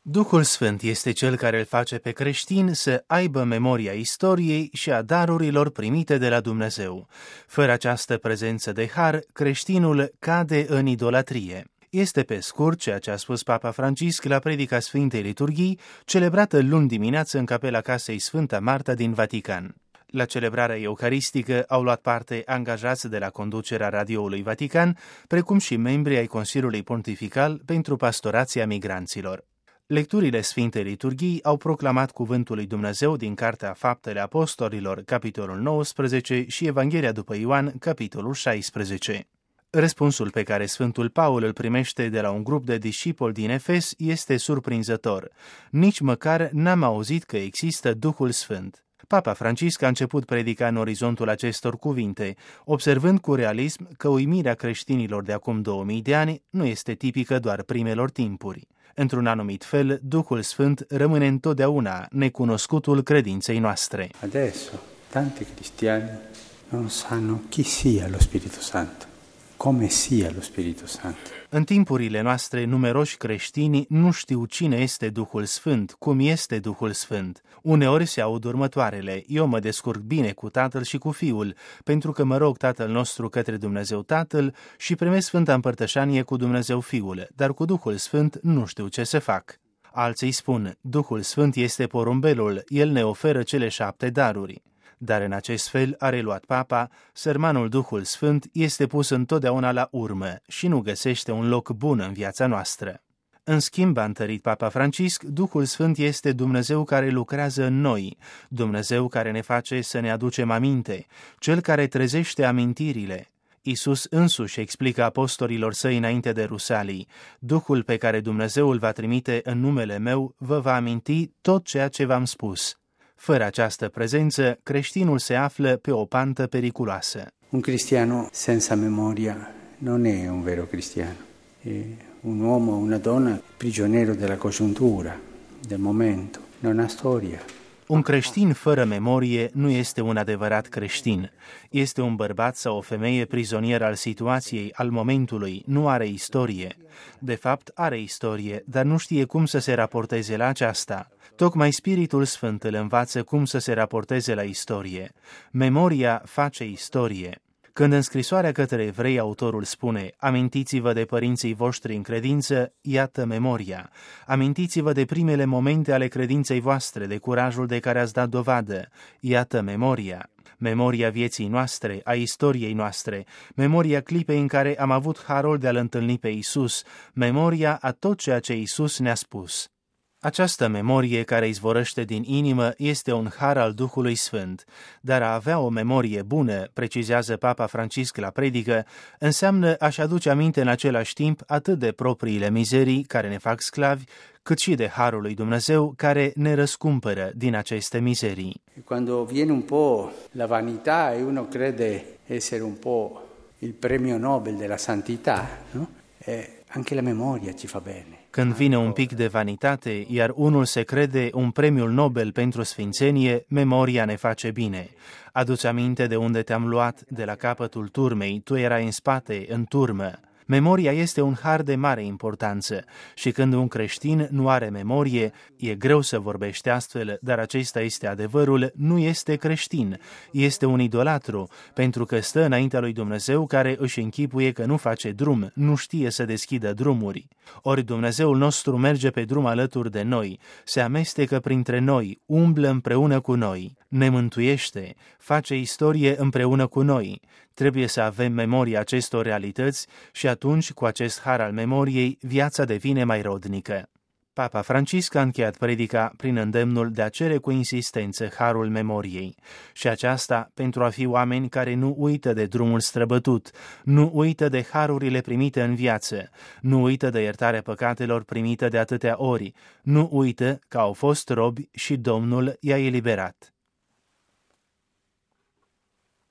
Duhul Sfânt este cel care îl face pe creștin să aibă memoria istoriei și a darurilor primite de la Dumnezeu. Fără această prezență de har, creștinul cade în idolatrie. Este pe scurt ceea ce a spus Papa Francisc la predica Sfintei Liturghii, celebrată luni dimineață în capela casei Sfânta Marta din Vatican. La celebrarea eucaristică au luat parte angajați de la conducerea Radioului Vatican, precum și membrii ai Consiliului Pontifical pentru Pastorația Migranților. Lecturile Sfintei Liturghii au proclamat cuvântul lui Dumnezeu din Cartea Faptele Apostolilor, capitolul 19 și Evanghelia după Ioan, capitolul 16. Răspunsul pe care Sfântul Paul îl primește de la un grup de discipoli din Efes este surprinzător. Nici măcar n-am auzit că există Duhul Sfânt. Papa Francisc a început predica în orizontul acestor cuvinte, observând cu realism că uimirea creștinilor de acum 2000 de ani nu este tipică doar primelor timpuri. Într-un anumit fel, Duhul Sfânt rămâne întotdeauna necunoscutul credinței noastre. Adesso tanti cristiani non sanno chi sia lo Spirito Santo, come sia lo Spirito Santo. În timpurile noastre, numeroși creștini nu știu cine este Duhul Sfânt, cum este Duhul Sfânt. Uneori se aud următoarele: eu mă descurc bine cu Tatăl și cu Fiul, pentru că mă rog Tatăl nostru către Dumnezeu Tatăl și primesc Sfânta Împărtășanie cu Dumnezeu Fiul, dar cu Duhul Sfânt nu știu ce să fac. Alții spun: Duhul Sfânt este porumbelul, El ne oferă cele 7 daruri. Dar în acest fel, a reluat Papa, sărmanul Duhul Sfânt este pus întotdeauna la urmă și nu găsește un loc bun în viața noastră. În schimb, a întărit Papa Francisc, Duhul Sfânt este Dumnezeu care lucrează în noi, Dumnezeu care ne face să ne aducem aminte, Cel care trezește amintirile. Iisus însuși explică apostolilor săi înainte de Rusalii: Duhul pe care Dumnezeu îl va trimite în numele meu vă va aminti tot ceea ce v-am spus. Fără această prezență, creștinul se află pe o pantă periculoasă. Un cristiano senza memoria non è un vero cristiano. È un uomo, una donna prigioniero della congiuntura, del momento, non ha storia. Un creștin fără memorie nu este un adevărat creștin. Este un bărbat sau o femeie prizonier al situației, al momentului, nu are istorie. De fapt, are istorie, dar nu știe cum să se raporteze la aceasta. Tocmai Spiritul Sfânt îl învață cum să se raporteze la istorie. Memoria face istorie. Când în scrisoarea către evrei autorul spune: amintiți-vă de părinții voștri în credință, iată memoria. Amintiți-vă de primele momente ale credinței voastre, de curajul de care ați dat dovadă, iată memoria. Memoria vieții noastre, a istoriei noastre, memoria clipei în care am avut harul de a-L întâlni pe Iisus, memoria a tot ceea ce Iisus ne-a spus. Această memorie care izvorăște din inimă este un har al Duhului Sfânt, dar a avea o memorie bună, precizează Papa Francisc la predică, înseamnă a-și aduce aminte în același timp atât de propriile mizerii care ne fac sclavi, cât și de harul lui Dumnezeu care ne răscumpără din aceste mizerii. Quando viene un po' la vanità e uno crede essere un po' il premio Nobel della santità, no? Anche la memoria ci fa bene. Când vine un pic de vanitate, iar unul se crede un premiul Nobel pentru sfințenie, memoria ne face bine. Adu-ți aminte de unde te-am luat, de la capătul turmei, tu erai în spate, în turmă. Memoria este un har de mare importanță și când un creștin nu are memorie, e greu să vorbește astfel, dar acesta este adevărul, nu este creștin, este un idolatru, pentru că stă înaintea lui Dumnezeu care își închipuie că nu face drum, nu știe să deschidă drumuri. Ori Dumnezeul nostru merge pe drum alături de noi, se amestecă printre noi, umblă împreună cu noi, ne mântuiește, face istorie împreună cu noi. Trebuie să avem memoria acestor realități și atunci, cu acest har al memoriei, viața devine mai rodnică. Papa Francisc a încheiat predica prin îndemnul de a cere cu insistență harul memoriei și aceasta pentru a fi oameni care nu uită de drumul străbătut, nu uită de harurile primite în viață, nu uită de iertarea păcatelor primită de atâtea ori, nu uită că au fost robi și Domnul i-a eliberat.